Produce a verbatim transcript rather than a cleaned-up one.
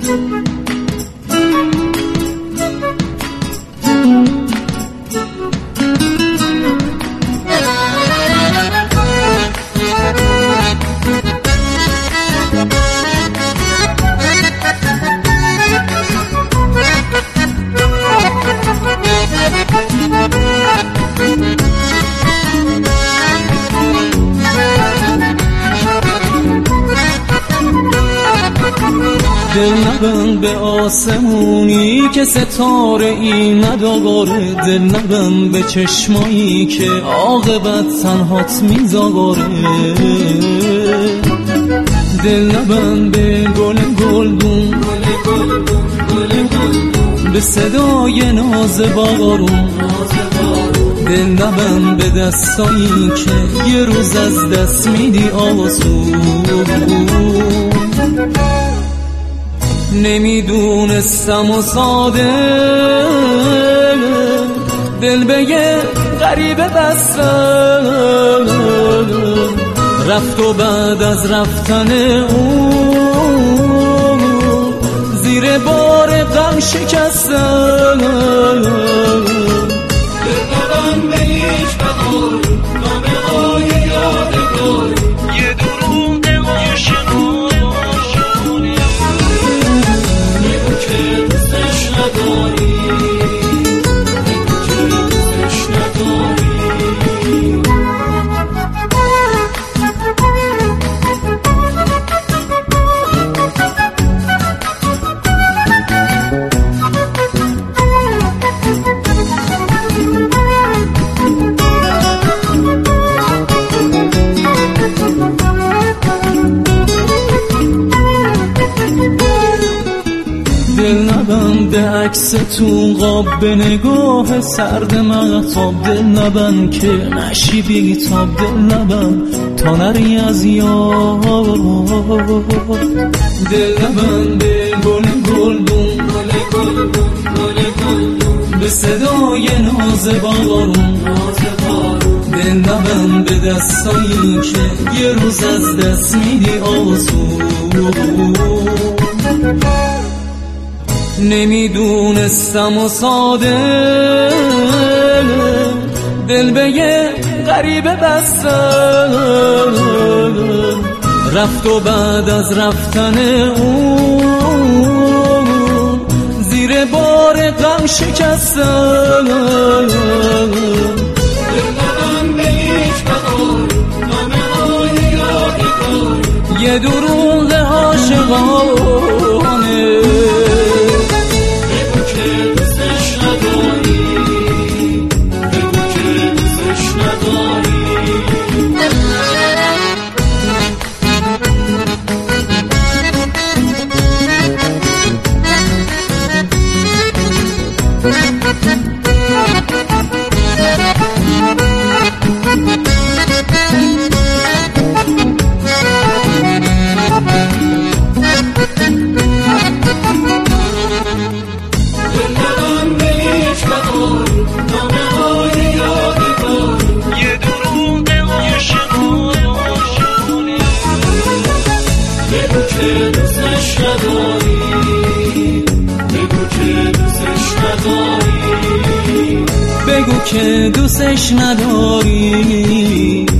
دل نبند به آسمونی که ستاره ای نداره، دل نبند به چشمایی که عاقبت تنهات میذاره، دل نبند به گل گلدون، به صدای ناز بارون، دل نبند به دستایی که یه روز از دست میدی آسون. نمیدونستم و ساده دل به یه غریبه بستم، رفت و بعد از رفتن اون زیر بار غم شکستم. دل نبند به هیچ بهار، نامه های یادگار، یه دروغ آشنا دل نبند به عکس تو قاب، به نگاه سرد مغتاب، دل نبند که نشی بیتاب، دل نبند تا نری از یاد، دل نبند به گل گلدون، به صدای ناز بارون، دل نبند به دستایی که یه روز از دست میدی آسون. نمیدونستم و ساده دل به یه غریبه بستم، رفت و بعد از رفتن اون زیر بار غم شکستم. دل نبند به هیچ بهار، نامه های یادگار، یه دروغ عاشقانه. بگو که دوستش نداری،